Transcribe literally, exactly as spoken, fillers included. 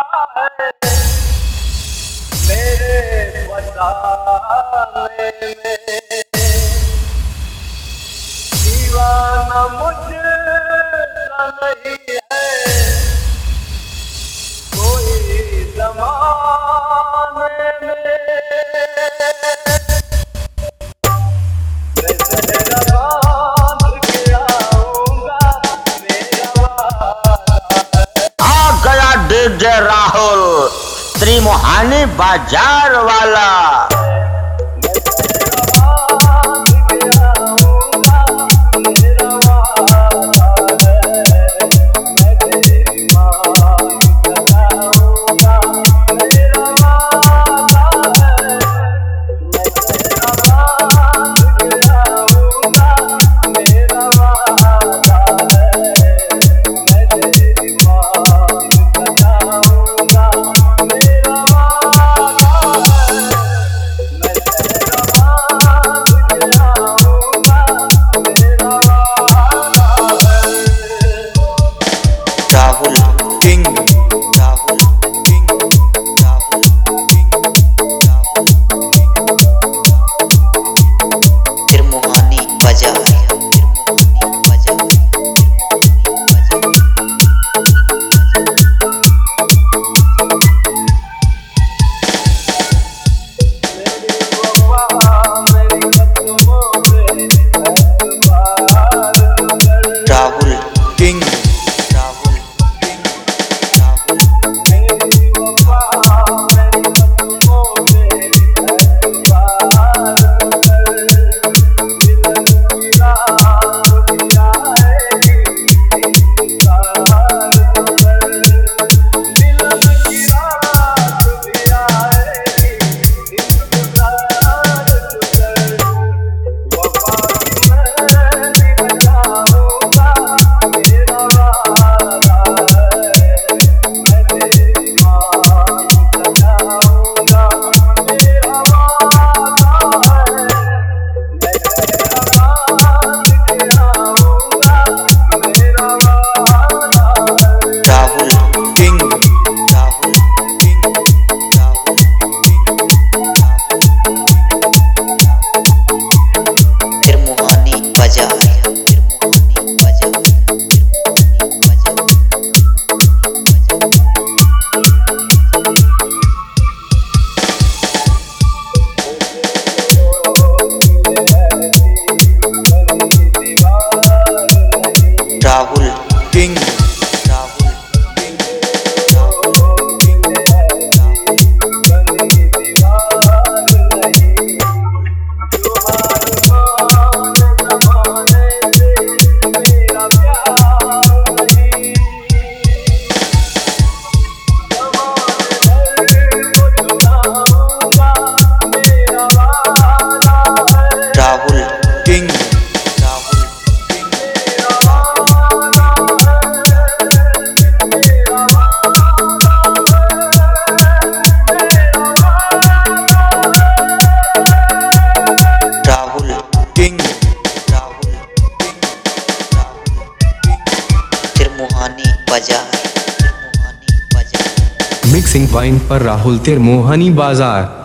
मेरे बताने में दीवाना मुझसा नहीं है कोई ज़माने में। मैं तेरा बांध के आऊंगा, मेरा वादा है। आ गया डीजे राहुल त्रिमोहानी बाजार वाला। Rahul king, Rahul king, Rahul king, Rahul king. Trimohani बाजार, त्रिमोहानी बाजार, त्रिमोहानी बाजार। Rahul king, Rahul king, Rahul Rahul king, Rahul king, Rahul king, Rahul king, Rahul Rahul king, Rahul king, Rahul king. Trimohani बाजार, त्रिमोहानी बाजार। मिक्सिंग पॉइंट पर राहुल त्रिमोहानी बाजार।